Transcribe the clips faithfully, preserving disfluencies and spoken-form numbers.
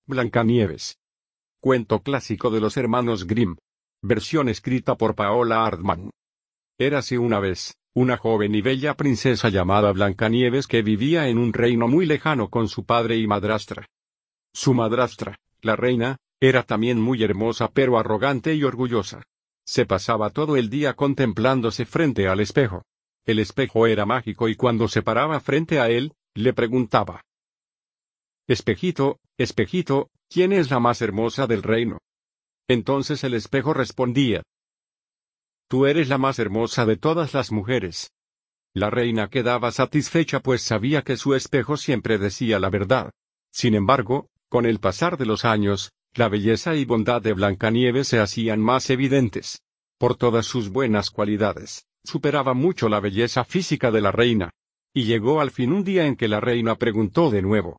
Blancanieves. Cuento clásico de los hermanos Grimm. Versión escrita por Paola Hartmann. Érase una vez, una joven y bella princesa llamada Blancanieves que vivía en un reino muy lejano con su padre y madrastra. Su madrastra, la reina, era también muy hermosa pero arrogante y orgullosa. Se pasaba todo el día contemplándose frente al espejo. El espejo era mágico y cuando se paraba frente a él, le preguntaba: Espejito, espejito, ¿quién es la más hermosa del reino? Entonces el espejo respondía: Tú eres la más hermosa de todas las mujeres. La reina quedaba satisfecha pues sabía que su espejo siempre decía la verdad. Sin embargo, con el pasar de los años, la belleza y bondad de Blancanieves se hacían más evidentes. Por todas sus buenas cualidades, superaba mucho la belleza física de la reina. Y llegó al fin un día en que la reina preguntó de nuevo: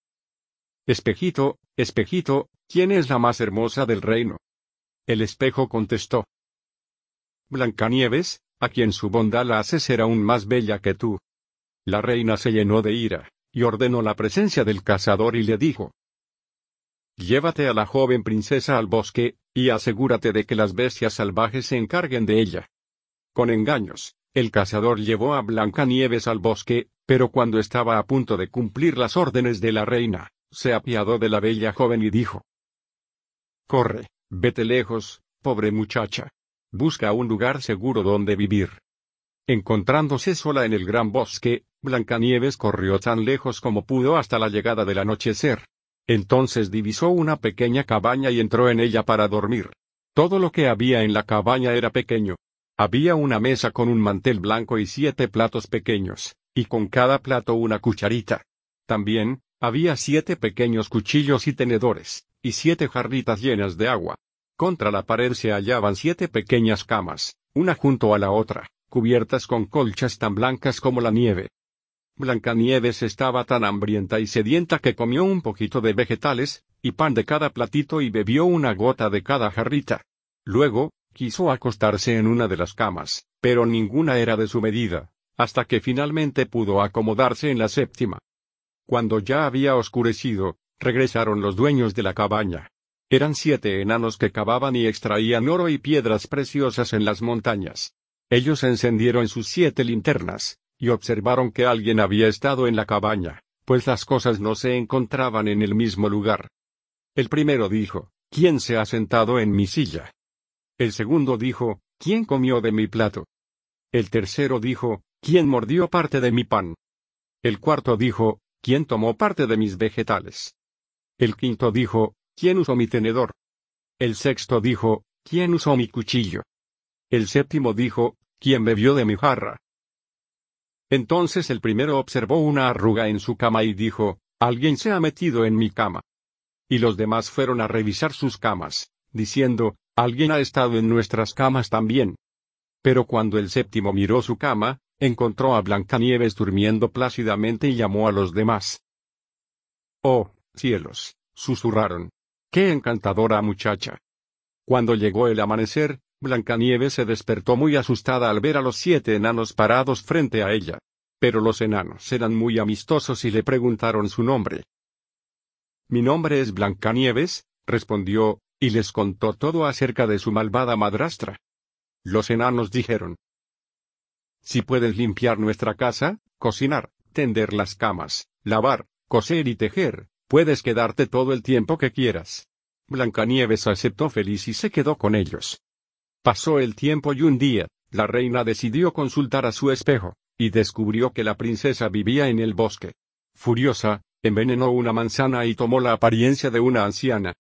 Espejito, espejito, ¿quién es la más hermosa del reino? El espejo contestó: Blancanieves, a quien su bondad la hace ser aún más bella que tú. La reina se llenó de ira, y ordenó la presencia del cazador y le dijo: Llévate a la joven princesa al bosque, y asegúrate de que las bestias salvajes se encarguen de ella. Con engaños, el cazador llevó a Blancanieves al bosque, pero cuando estaba a punto de cumplir las órdenes de la reina, se apiadó de la bella joven y dijo: Corre, vete lejos, pobre muchacha. Busca un lugar seguro donde vivir. Encontrándose sola en el gran bosque, Blancanieves corrió tan lejos como pudo hasta la llegada del anochecer. Entonces divisó una pequeña cabaña y entró en ella para dormir. Todo lo que había en la cabaña era pequeño. Había una mesa con un mantel blanco y siete platos pequeños, y con cada plato una cucharita. También, había siete pequeños cuchillos y tenedores, y siete jarritas llenas de agua. Contra la pared se hallaban siete pequeñas camas, una junto a la otra, cubiertas con colchas tan blancas como la nieve. Blancanieves estaba tan hambrienta y sedienta que comió un poquito de vegetales, y pan de cada platito y bebió una gota de cada jarrita. Luego, quiso acostarse en una de las camas, pero ninguna era de su medida, hasta que finalmente pudo acomodarse en la séptima. Cuando ya había oscurecido, regresaron los dueños de la cabaña. Eran siete enanos que cavaban y extraían oro y piedras preciosas en las montañas. Ellos encendieron sus siete linternas, y observaron que alguien había estado en la cabaña, pues las cosas no se encontraban en el mismo lugar. El primero dijo: ¿Quién se ha sentado en mi silla? El segundo dijo: ¿Quién comió de mi plato? El tercero dijo: ¿Quién mordió parte de mi pan? El cuarto dijo: ¿Quién tomó parte de mis vegetales? El quinto dijo: ¿Quién usó mi tenedor? El sexto dijo: ¿Quién usó mi cuchillo? El séptimo dijo: ¿Quién bebió de mi jarra? Entonces el primero observó una arruga en su cama y dijo: Alguien se ha metido en mi cama. Y los demás fueron a revisar sus camas, diciendo: Alguien ha estado en nuestras camas también. Pero cuando el séptimo miró su cama, encontró a Blancanieves durmiendo plácidamente y llamó a los demás. ¡Oh, cielos!, susurraron. ¡Qué encantadora muchacha! Cuando llegó el amanecer, Blancanieves se despertó muy asustada al ver a los siete enanos parados frente a ella. Pero los enanos eran muy amistosos y le preguntaron su nombre. Mi nombre es Blancanieves, respondió, y les contó todo acerca de su malvada madrastra. Los enanos dijeron: Si puedes limpiar nuestra casa, cocinar, tender las camas, lavar, coser y tejer, puedes quedarte todo el tiempo que quieras. Blancanieves aceptó feliz y se quedó con ellos. Pasó el tiempo y un día, la reina decidió consultar a su espejo, y descubrió que la princesa vivía en el bosque. Furiosa, envenenó una manzana y tomó la apariencia de una anciana.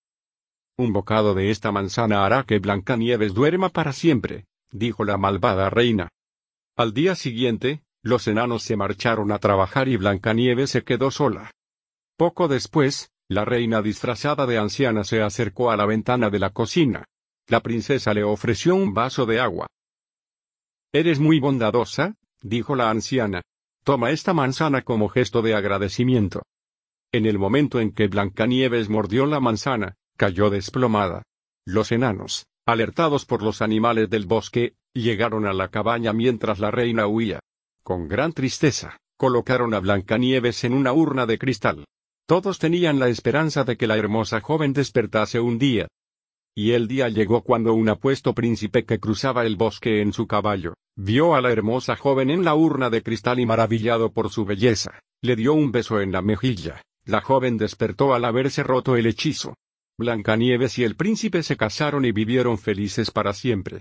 Un bocado de esta manzana hará que Blancanieves duerma para siempre, dijo la malvada reina. Al día siguiente, los enanos se marcharon a trabajar y Blancanieves se quedó sola. Poco después, la reina disfrazada de anciana se acercó a la ventana de la cocina. La princesa le ofreció un vaso de agua. «Eres muy bondadosa», dijo la anciana. «Toma esta manzana como gesto de agradecimiento». En el momento en que Blancanieves mordió la manzana, cayó desplomada. Los enanos, alertados por los animales del bosque, llegaron a la cabaña mientras la reina huía. Con gran tristeza, colocaron a Blancanieves en una urna de cristal. Todos tenían la esperanza de que la hermosa joven despertase un día. Y el día llegó cuando un apuesto príncipe que cruzaba el bosque en su caballo, vio a la hermosa joven en la urna de cristal y maravillado por su belleza, le dio un beso en la mejilla. La joven despertó al haberse roto el hechizo. Blancanieves y el príncipe se casaron y vivieron felices para siempre.